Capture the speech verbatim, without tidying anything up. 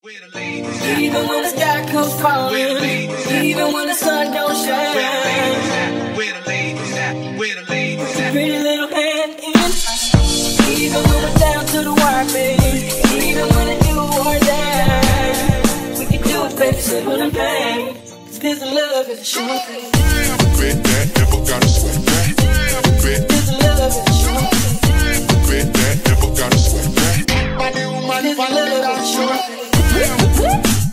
Even when the sky comes falling, even when the sun don't shine, pretty little hand in. Even when we're down to the wire, baby, even when the do or die, we can do it, baby, simple and plain. This love is a sure thing. Bet that, never gotta sweat that. Bet this love is a sure thing. Bet that, never gotta sweat that. This love is a sure thing.